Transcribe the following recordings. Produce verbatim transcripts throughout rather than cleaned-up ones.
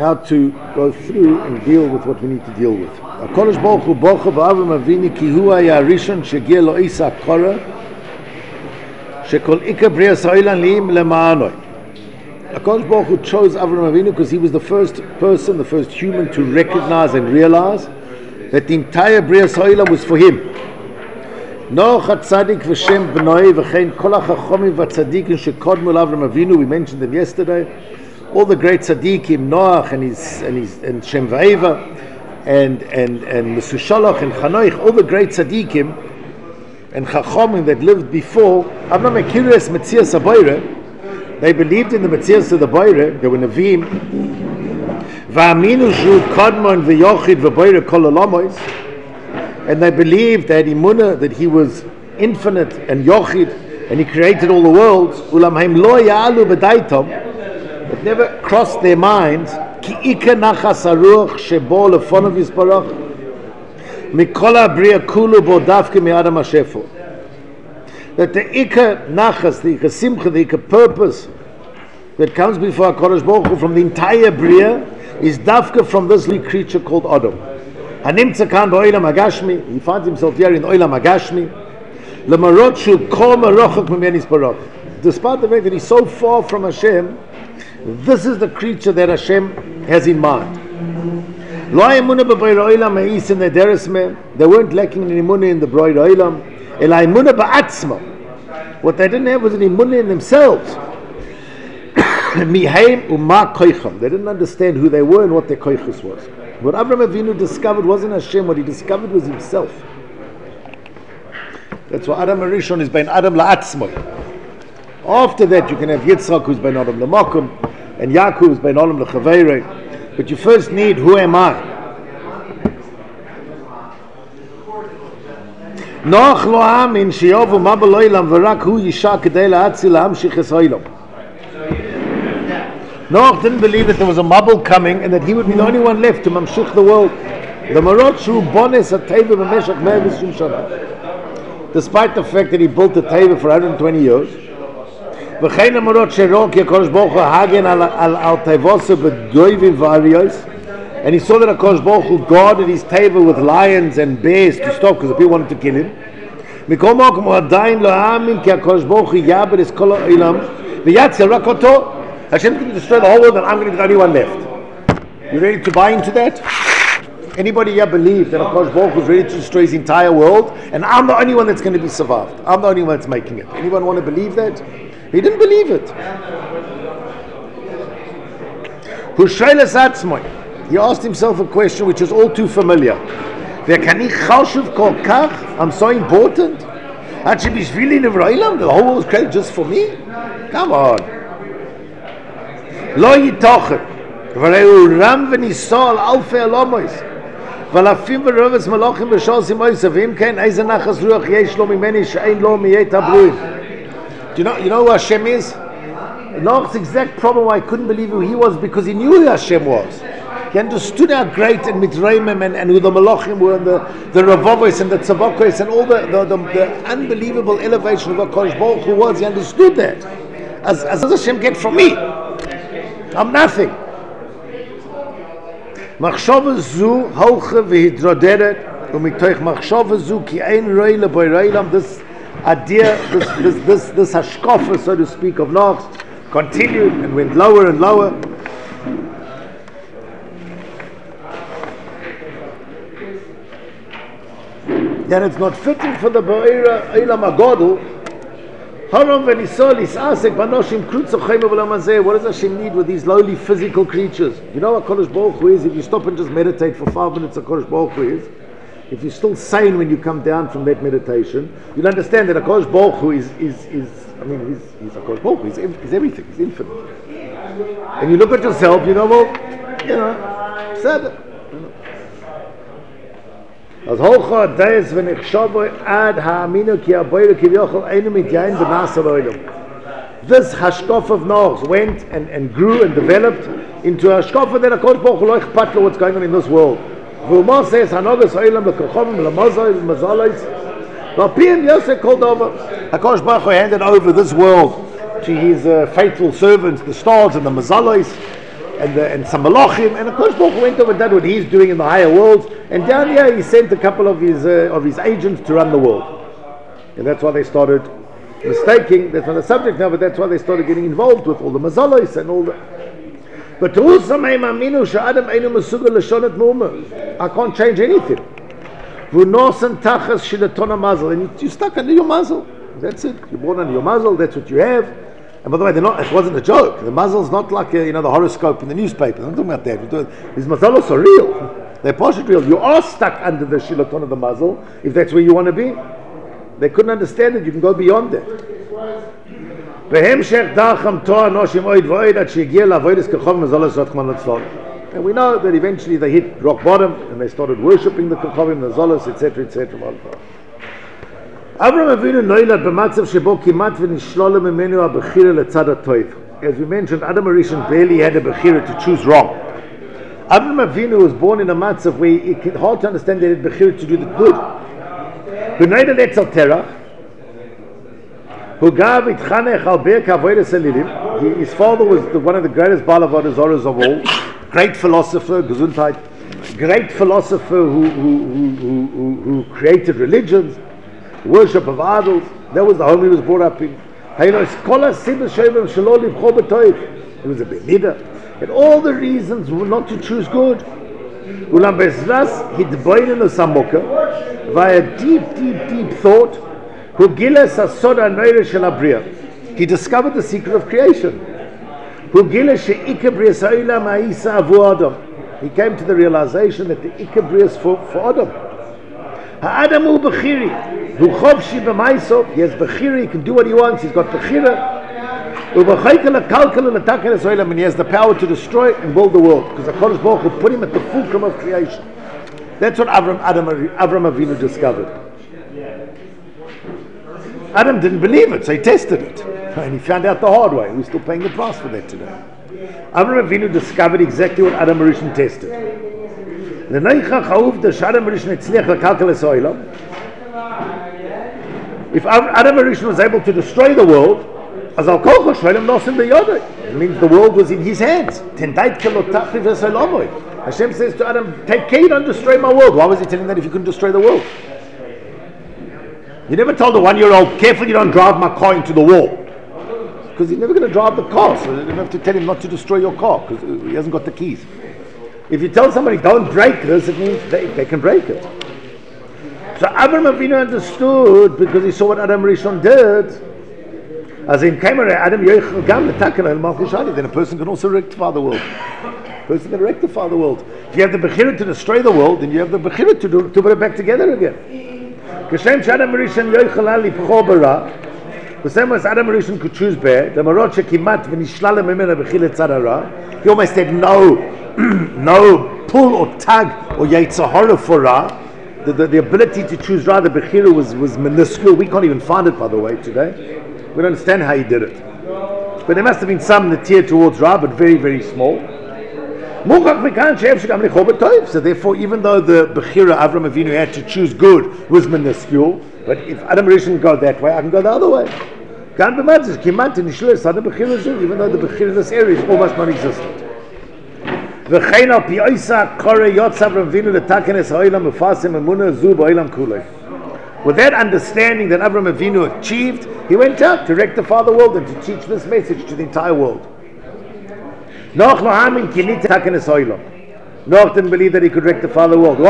how to go through and deal with what we need to deal with. HaKadosh Baruch Hu bocha b'Avram Avinu ki hu haya harishon shegi'a lo isa hakara shekol ikar brias ha'olam li'im lema'anoi. HaKadosh Baruch Hu chose Avram Avinu because he was the first person, the first human to recognize and realize that the entire brias ha'olam was for him. Noach HaTzadik v'Shem b'noi v'chein kol ha'chachomim v'tzadikim shekodmu l'Avram Avinu. We mentioned them yesterday. All the great tzaddikim, Noach and his and his and Shem v'Eva, and and and Mesushalach and Chanoich, all the great tzaddikim and chachomim that lived before. Avram Akiris Metzias Habayre. They believed in the Metzias of the Bayre. They were Nevi'im. V'aminu shu kadmon v'yochid v'bayre kol olamois. And they believed that Imunah, that he was infinite and Yochid, and he created all the worlds. Ulam haim lo ya'alu b'daitom. It never crossed their minds. Ki ika nachas haruach shebo lefonav yisbarach mikol ha'briya kulu bo davke mi'adam ha'shefo. That the ika nachas, the ika simcha, the ika purpose that comes before HaKadosh Baruch Hu from the entire bria is davke from this little creature called Adam. Hanimtza kan ba'olam hagashmi. He finds himself here in olam hagashmi. Lemarot shu kol merochok mimeni yisbarach. Despite the fact that he's so far from Hashem, this is the creature that Hashem has in mind. Lo emunah b'bayra olam ha'is in the deres me. They weren't lacking in emunah in the bayra olam. El emunah ba'atzma. What they didn't have was an emunah in themselves. Mihaim u'ma koicham. They didn't understand who they were and what their koichus was. What Avraham Avinu discovered wasn't Hashem. What he discovered was himself. That's why Adam Arishon is bein Adam la'atzma. After that, you can have Yitzchak, who's bein Adam l'makom, and Yaakov, who's bein Adam l'chaveirei. But you first need, who am I? Noach lo amin sheyovu ma b'loilam v'rak hu yisha kedei la'atzi la'amshich es ha'olam. Noach didn't believe that there was a Mabul coming and that he would be the only one left to mamshich the world. The marot shu bones ha'teva b'meshach mea v'shim shana. Despite the fact that he built the teva for one hundred twenty years, v'chein ha'marot shero ki HaKadosh Baruch Hu hagen al al tevose b'doivim v'ariyos, and he saw that HaKadosh Baruch Hu guarded his teva with lions and bears to stop because the people wanted to kill him. Mikol makom hu adayin lo ha'amin ki HaKadosh Baruch Hu yaber es kol ha'olam v'yatzil rak oto. Hashem's going to destroy the whole world and I'm going to be the only one left. You ready to buy into that? Anybody here believe that HaKadosh Baruch Hu is ready to destroy his entire world and I'm the only one that's going to be survived? I'm the only one that's making it. Anyone want to believe that? He didn't believe it. He asked himself a question which is all too familiar. I'm so important? The whole world was created just for me? Come on. Lo yitochet, v'reu ram v'nisol alfei alomois, v'alafim v'rovetz malachim v'shol simois, v'im ken eize nachas ruach yesh lo mimeni she'ein lo miyet habruim. Do you know, you know who Hashem is? Noach's exact problem why I couldn't believe who he was because he knew who Hashem was. He understood how great and Mitzrayim and, and who the Malachim were and the, the Ravavos and the Tzavakos and all the, the, the, the unbelievable elevation of HaKadosh Baruch Hu was. He understood that. As, as does Hashem get from me? I'm nothing. Machshava zu hoche v'hidroderet u'mitoich machshava zu ki ein roi le'boi reilam. This idea, this this this this hashkafa, so to speak, of Noach continued and went lower and lower. Then it's not fitting for the Ba'ira Eilam Agodol. What does Hashem need with these lowly physical creatures? You know what HaKadosh Baruch Hu is? If you stop and just meditate for five minutes, HaKadosh Baruch Hu is. If you're still sane when you come down from that meditation, you'll understand that HaKadosh Baruch Hu is, is, is I mean, he's, he's HaKadosh Baruch Hu, he's, he's everything, he's infinite. And you look at yourself, you know, well, you know, sad. As hocha dayes v'nechshavo ad ha'aminu ki aboyru kivyochel einu mityayin b'nasa lo'olam. This hashkof of Noach went and, and grew and developed into a hashkof that HaKadosh Baruch Hu lo ichpat lo what's going on in this world. V'umah says hanogas ha'olam l'kochomim l'mazos l'mazalos v'apiyim yoseh kol dover. HaKadosh Baruch Hu handed over this world to his uh, faithful servants, the stars and the mazalos, and, the, and some malachim, and HaKadosh Baruch Hu went over and did what he's doing in the higher worlds, and down here he sent a couple of his uh, of his agents to run the world, and that's why they started mistaking. That's not the subject now, but that's why they started getting involved with all the mazalos and all the. But I can't change anything. And you're stuck under your muzzle. That's it. You're born under your muzzle. That's what you have. And by the way, they're not, it wasn't a joke. The muzzle's not like a, you know, the horoscope in the newspaper. I'm not talking about that. These mazalos are real. They're partially real. You are stuck under the shilaton of the muzzle if that's where you want to be. They couldn't understand it. You can go beyond that. And we know that eventually they hit rock bottom and they started worshipping the Kochavim, the Zolos, et cetera, et cetera. Avraham Avinu noilad b'matzav shebo kimat v'nishlola mimenu ha'bechira letzad ha'toiv. As we mentioned, Adam HaRishon barely had a bechira to choose wrong. Avraham Avinu was born in a matzav where it's hard to understand that he had bechira to do the good. B'noilad etzel terach, who gave itchanech al ber kavodas elilim. His father was the, one of the greatest Baal Avodah Zarahs of all. Great philosopher, Gesundheit. Great philosopher who, who, who, who, who created religions. Worship of idols. That was the home he was brought up in. He was a Benida. And all the reasons were not to choose good. Via deep, deep, deep thought, he discovered the secret of creation. He came to the realization that the Ikabriya is for, for Adam. Ha'adamu b'chiri, hu chovshi b'maiso. He has b'chiri, he can do what he wants. He's got b'chira. And he has the power to destroy and build the world, because HaKadosh Baruch Hu put him at the fulcrum of creation. That's what Avram, Adam, Avram Avinu discovered. Adam didn't believe it, so he tested it. And he found out the hard way. We're still paying the price for that today. Avram Avinu discovered exactly what Adam HaRishon tested. If Adam HaRishon was able to destroy the world, as al kol choshelim nosim b'yodei, it means the world was in his hands. Hashem says to Adam, take care, don't destroy my world. Why was he telling that if you couldn't destroy the world? You never told a one-year-old, careful you don't drive my car into the wall. Because he's never going to drive the car, so you don't have to tell him not to destroy your car, because he hasn't got the keys. If you tell somebody, don't break this, it means they, they can break it. So Avraham Avinu understood, because he saw what Adam HaRishon did, as in Adam then a person can also rectify the world. A person can rectify the world. If you have the Bechira to destroy the world, then you have the Bechira to, do, to put it back together again. The same as Adam HaRishon could choose bear, the Marot shekimat v'nishlala mimena b'chila tzadara, he almost had no, no pull or tug or yitzhahara for Ra. The, the, the ability to choose Ra, the Bechira was, was minuscule. We can't even find it, by the way, today. We don't understand how he did it. But there must have been some that tear towards Ra, but very, very small. So therefore, even though the Bechira Avram Avinu had to choose good was minuscule, but if Adam HaRishon go that way, I can go the other way. Even though the Bechira in this area is almost non-existent. With that understanding that Avram Avinu achieved, he went out to rectify the world and to teach this message to the entire world. Noach didn't believe that he could rectify the world.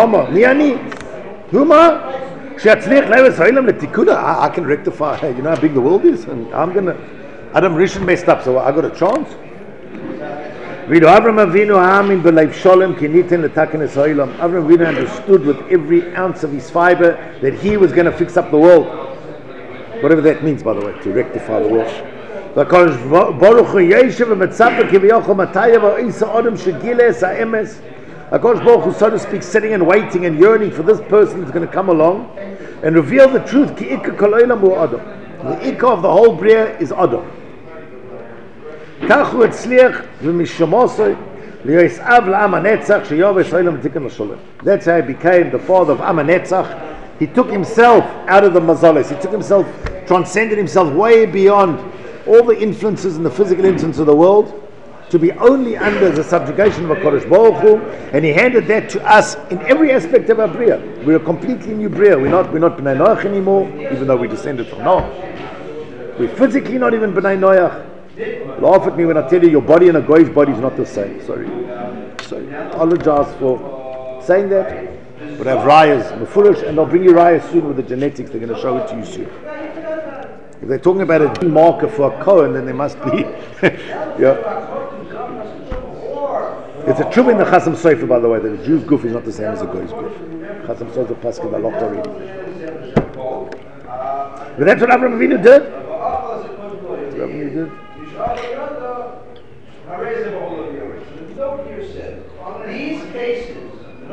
I can rectify, hey, you know how big the world is, and I'm gonna. Adam HaRishon messed up, so I got a chance. Avram Avinu understood with every ounce of his fiber that he was going to fix up the world. Whatever that means, by the way, to rectify the world. HaKadosh Baruch Hu, so to speak, sitting and waiting and yearning for this person who's going to come along and reveal the truth. The ikka of the whole Bria is Adam. That's how he became the father of Am HaNetzach. He took himself out of the mazalis. He took himself, transcended himself way beyond all the influences and the physical influence of the world to be only under the subjugation of HaKadosh Baruch Hu, and He handed that to us in every aspect of our Bria. We're a completely new Bria. We're not, we're not B'nai Noach anymore, even though we descended from Noach. We're physically not even B'nai Noach. Laugh at me when I tell you your body and a goy's body is not the same. Sorry. Sorry. I apologize for saying that. But I have rayas, mefurish, and I'll bring you rayas soon with the genetics. They're going to show it to you soon. If they're talking about a gene marker for a Kohen, then there must be. Yeah. It's a true in the Chasam Sofer, by the way, that a Jew's goof is not the same as a Goy's goof. Chasam Sofer Pascal Balot already. But that's what Avraham Avinu did. That's what Avraham Avinu did. These cases,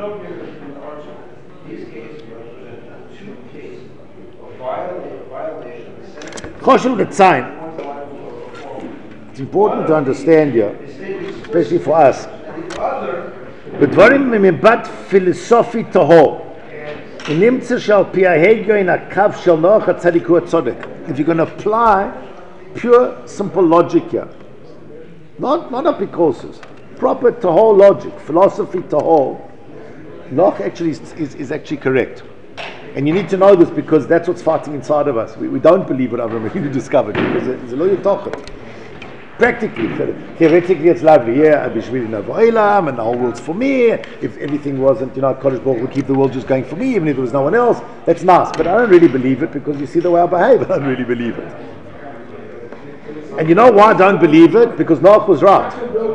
these cases represent two cases of violation of the sentence. Choshev L'Tzayin. It's important to understand here, especially for us. בדברים ממבט פילוסופי טהור, נמצא שעל פי ההגיון הקו של נוח הצדיק הוא הצודק. If you're going to apply pure simple logic here, not not apikosis, proper tahor logic, philosophy tahor, Noach actually is, is, is actually correct. And you need to know this because that's what's fighting inside of us. We, we don't believe what Avraham Avinu discovered because it's a lo yitochet. Practically, theoretically, it's lovely. Yeah, Abishvili Navoilam, and the whole world's for me. If everything wasn't, you know, Kodesh Baruch would keep the world just going for me, even if there was no one else. That's nice, but I don't really believe it because you see the way I behave. I don't really believe it. And you know why I don't believe it? Because Noach was right.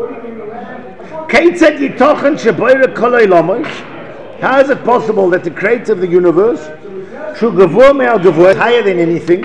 How is it possible that the creator of the universe, higher than anything,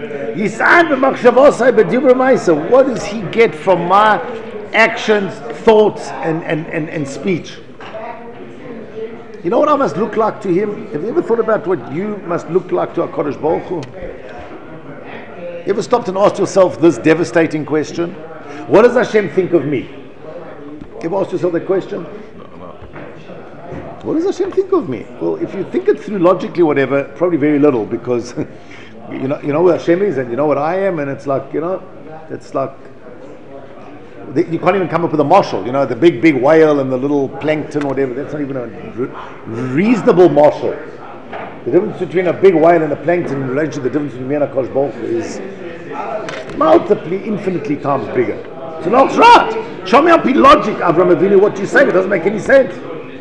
what does he get from my actions, thoughts, and, and, and, and speech? You know what I must look like to him? Have you ever thought about what you must look like to HaKadosh Baruch Hu? You ever stopped and asked yourself this devastating question? What does Hashem think of me? You ever asked yourself that question? What does Hashem think of me? Well, if you think it through logically, whatever, probably very little, because you know, you know what Hashem is, and you know what I am, and it's like, you know, it's like you can't even come up with a marshal. You know, the big, big whale and the little plankton, whatever. That's not even a re- reasonable marshal. The difference between a big whale and a plankton in relation to the difference between me and a Kosh Baruch is multiply, infinitely times bigger. So Noach's right. Show me up in logic, Avraham Avinu, what you say. It doesn't make any sense.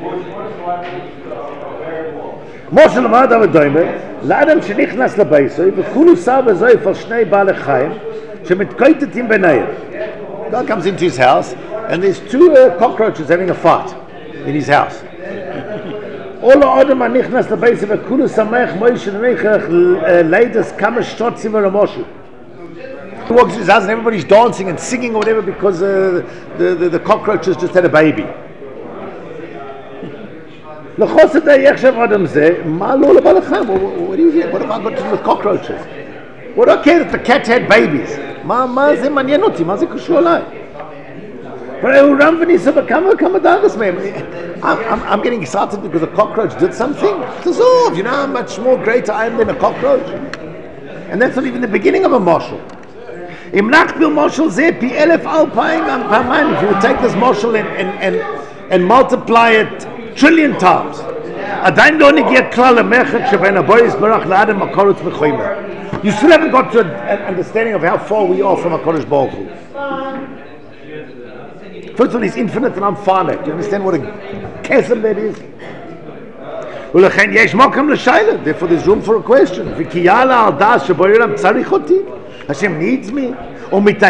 Moshe למד אבדוימר, לאדם שנכנס לבייסוי, וכולו שר וזויף על שני בעלי חיים, שמתקוטטים ביניהם. God comes into his house, and there's two uh, cockroaches having a fight in his house. All האדם הנכנס לבייסוי, וכולו שמח מוישה לנכח לידס כמה שטוצים ורמושו. He walks to his house and everybody's dancing and singing or whatever because uh, the, the, the cockroaches just had a baby. What do you hear? What have I got to do with cockroaches? What do I care that the cat had babies? I'm, I'm, I'm getting excited because a cockroach did something. Says, oh, you know how much more greater I am than a cockroach? And that's not even the beginning of a marshal. If you would take this marshal and, and, and, and multiply it trillion times, you still haven't got to an understanding of how far we are from HaKadosh Baruch Hu. First of all, He's infinite and I'm finite. Do you understand what a chasm that is? Therefore there's room for a question. Hashem needs me. I'll make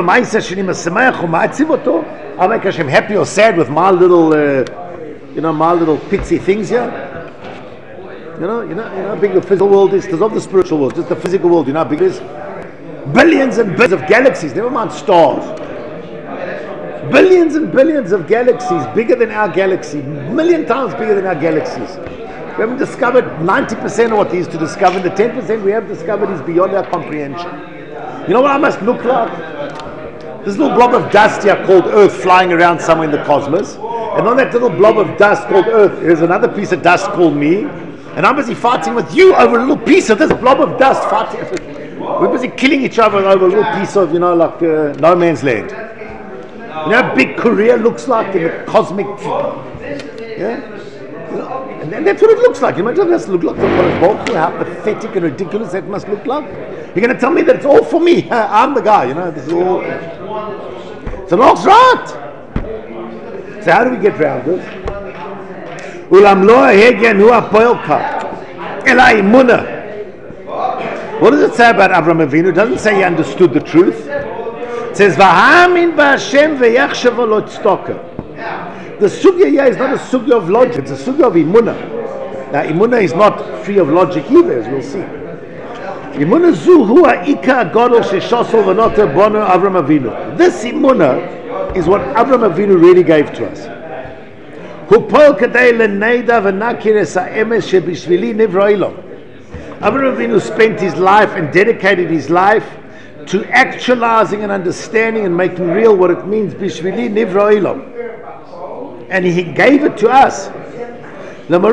Hashem happy or sad with my little uh, you know, my little pitsy things here. You know, you know, you know how big the physical world is. Dissolve the spiritual world, just the physical world. You know how big it is? Billions and billions of galaxies, never mind stars. Billions and billions of galaxies, bigger than our galaxy, million times bigger than our galaxies. We haven't discovered ninety percent of what there is to discover. The ten percent we have discovered is beyond our comprehension. You know what I must look like? This little blob of dust here called Earth flying around somewhere in the cosmos. And on that little blob of dust called Earth, there's another piece of dust called me. And I'm busy fighting with you over a little piece of this blob of dust. Fighting. We're busy killing each other over a little piece of, you know, like uh, no man's land. You know how big Korea looks like in the cosmic, yeah? You know, and, and that's what it looks like. Imagine that look like the how pathetic and ridiculous that must look like. You're going to tell me that it's all for me. I'm the guy, you know. This is all. So looks right. So how do we get around this? Ulam lo hegen hu apoelka elai imuna. What does it say about Avraham Avinu? It doesn't say he understood the truth. It says v'hamin b'Hashem v'yachshav lo tzedakah. The sugya here is not a sugya of logic, it's a sugya of imunah. Now imunah is not free of logic either, as we'll see. Imunah zu hu ha'ika gadol sheshosol v'nota bono Avraham Avinu. This imunah is what Avraham Avinu really gave to us. Hu poel kadei l'neida v'nakir es ha'emes shebishvili nivra olam. Avraham Avinu spent his life and dedicated his life to actualizing and understanding and making real what it means bishvili nivra olam. And he gave it to us. Even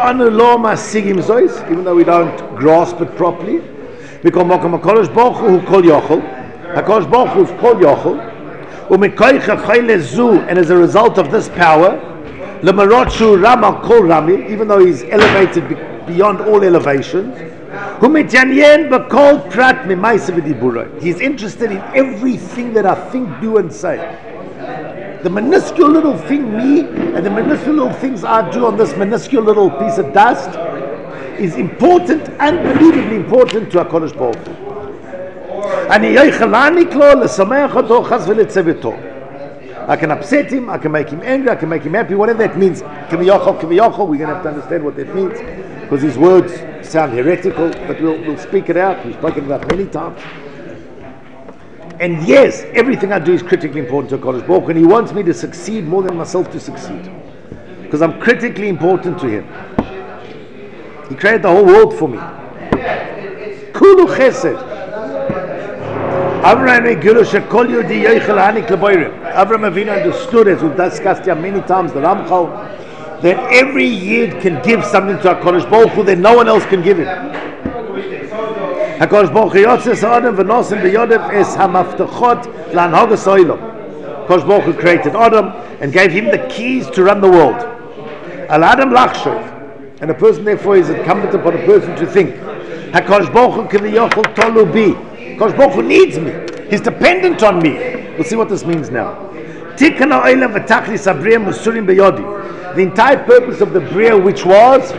though we don't grasp it properly. Because HaKadosh Baruch Hu hu kol yochel. HaKadosh Baruch Hu is kol yochel. And as a result of this power, even though he's elevated beyond all elevations, he's interested in everything that I think, do and say. The minuscule little thing me and the minuscule little things I do on this minuscule little piece of dust is important, unbelievably important to HaKadosh Baruch Hu. I can upset him, I can make him angry, I can make him happy, whatever that means. Kiviyachol, kiviyachol, we're going to have to understand what that means, because his words sound heretical, but we'll, we'll speak it out. We've spoken about many times. And yes, everything I do is critically important to HaKadosh Baruch Hu, and he wants me to succeed more than myself to succeed. Because I'm critically important to him. He created the whole world for me. Kulu chesed. Avraham Avinu understood, as we've discussed here many times, the Ramchal, that every Yid can give something to HaKadosh Baruch Hu that no one else can give him. HaKadosh Baruch Hu yotzes Adam v'nosim b'yodev es hamaftachot l'anhagas ha'olam. HaKadosh Baruch Hu created Adam and gave him the keys to run the world. Al Adam lachshav, and a person therefore is incumbent upon a person to think. HaKadosh Baruch Hu kiviyachol tolu bi. HaKadosh Baruch Hu needs me. He's dependent on me. We'll see what this means now. Tikkun ha'olam v'tachlis ha'briya musurim b'yodi. The entire purpose of the Bria, which was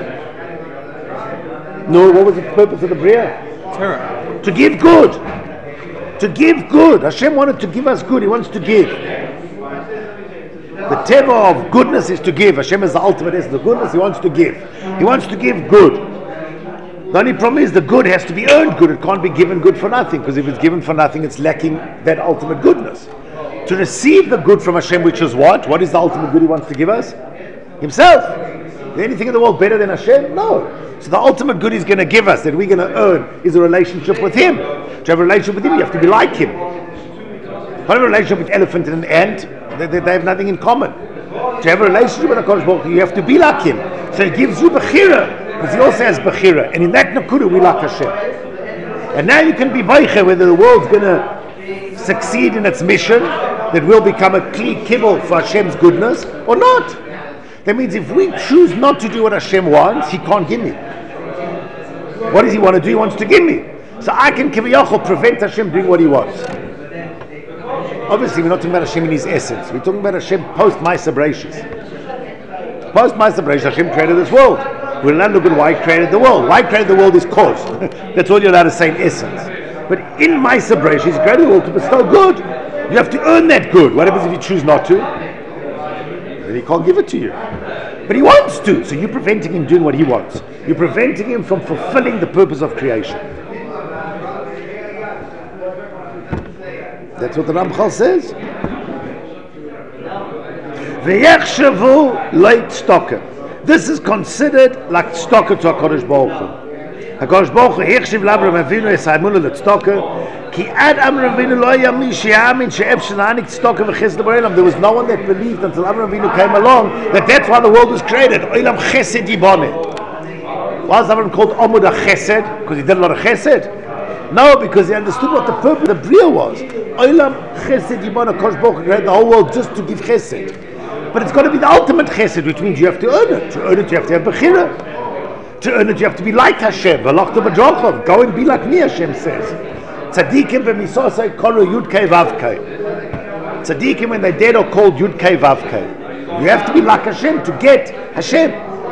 no, what was the purpose of the Bria? Torah. To give good. To give good. Hashem wanted to give us good. He wants to give. The teva of goodness is to give. Hashem is the ultimate essence of goodness. He wants to give. He wants to give good. The only problem is the good has to be earned good. It can't be given good for nothing, because if it's given for nothing, it's lacking that ultimate goodness. To receive the good from Hashem, which is what? What is the ultimate good He wants to give us? Himself. Is there anything in the world better than Hashem? No. So the ultimate good He's going to give us, that we're going to earn, is a relationship with Him. To have a relationship with Him, you have to be like Him. To have a relationship with an elephant and an ant, they, they, they have nothing in common. To have a relationship with HaKadosh Baruch Hu, you have to be like Him. So He gives you Bechira, because He also has Bechira. And in that Nakuda, we like Hashem. And now you can be Beiche, whether the world's going to succeed in its mission, that will become a kli kibble for Hashem's goodness, or not. That means if we choose not to do what Hashem wants, He can't give me. What does He want to do? He wants to give me. So I can kiviyachol prevent Hashem doing what He wants. Obviously, we're not talking about Hashem in His essence. We're talking about Hashem post Ma'aseh Bereishis. Post Ma'aseh Bereishis, Hashem created this world. We'll now look at why He created the world. Why He created the world is cause. That's all you're allowed to say in essence. But in Ma'aseh Bereishis, He created the world to bestow good. You have to earn that good. What happens if you choose not to? Then He can't give it to you. But He wants to. So you're preventing Him doing what He wants. You're preventing Him from fulfilling the purpose of creation. That's what the Ramchal says. V'yechshavu leit stocker. This is considered like stocker to HaKadosh Baruch Hu. HaKadosh Baruch Hu hechshiv l'Avraham Avinu es ha'emunah leit stocker. Ki ad Avraham Avinu lo yami she'amin she'ef she'nanik stocker v'chesed b'olam. There was no one that believed until Avraham Avinu came along that that's why the world was created. Olam chesed yiboneh. Why is Avraham called Omud HaChesed? Because he did a lot of chesed. No, because he understood what the purpose of the Bria was. Olam Chesed Yibana Kosh Baruch created the whole world just to give Chesed. But it's got to be the ultimate Chesed, which means you have to earn it. To earn it, you have to have Bechira. To earn it, you have to be like Hashem. V'lochta b'drochov. Go and be like me, Hashem says. Tzadikim v'misosai koru Yud Kei Vav Kei. Tzadikim, when they're dead, are called Yud Kei Vav Kei. You have to be like Hashem to get Hashem.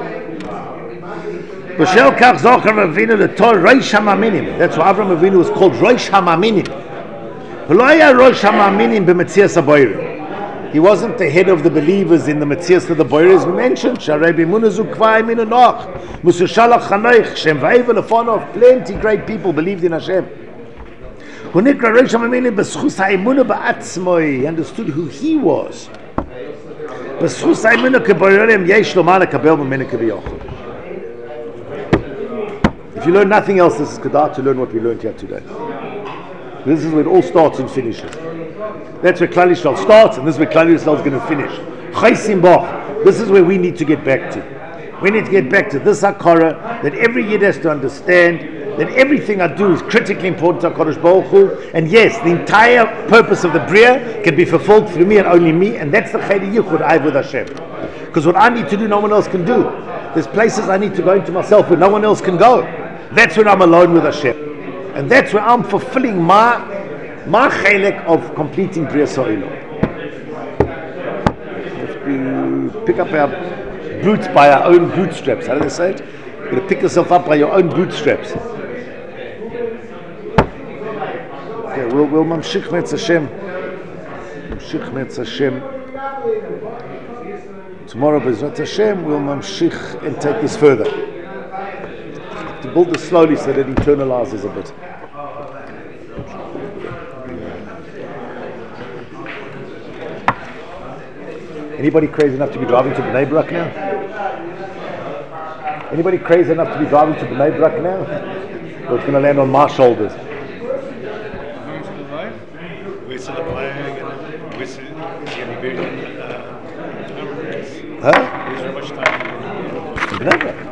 B'shel kach zocher Avinu l'tor Rosh Hamaminim. That's why Avram Avinu was called Rosh Hamaminim. V'lo haya Rosh Hamaminim b'metzias haboirim. He wasn't the head of the believers in the metzias of the boirim, as we mentioned. Sharei b'imuna zu kvai minu noch. Musu shalach chanoich. Shem v'eva lefonov. Plenty great people believed in Hashem. Hu nikra Rosh Hamaminim b'schus ha'imuna ba'atzmoi. He understood who he was. B'schus ha'imuna keboirim yesh lo ma lekabel b'minu k'biyochel. If you learn nothing else, this is Kedah to learn what we learned here today. This is where it all starts and finishes. That's where Klal Yisrael starts, and this is where Klal Yisrael is going to finish. Chaysim Boch. This is where we need to get back to. We need to get back to this Hakara, that every Yid has to understand that everything I do is critically important to HaKadosh Baruch Hu. And yes, the entire purpose of the Bria can be fulfilled through me and only me, and that's the Chaydi Yichud I have with Hashem. Because what I need to do, no one else can do. There's places I need to go into myself where no one else can go. That's when I'm alone with Hashem. And that's where I'm fulfilling my my chelek of completing Bria So'ilam. We pick up our boots by our own bootstraps. How do they say it? You've got to pick yourself up by your own bootstraps. Okay, we'll we'll mamshich metz Hashem. Mamshich metz Hashem. Tomorrow, B'ezrat Hashem, we'll mamshich and take this further. To build this slowly so that it internalizes a bit. Anybody crazy enough to be driving to Bnei Brak now? Anybody crazy enough to be driving to Bnei Brak now? Or it's going to land on my shoulders? Huh? Bnei Brak.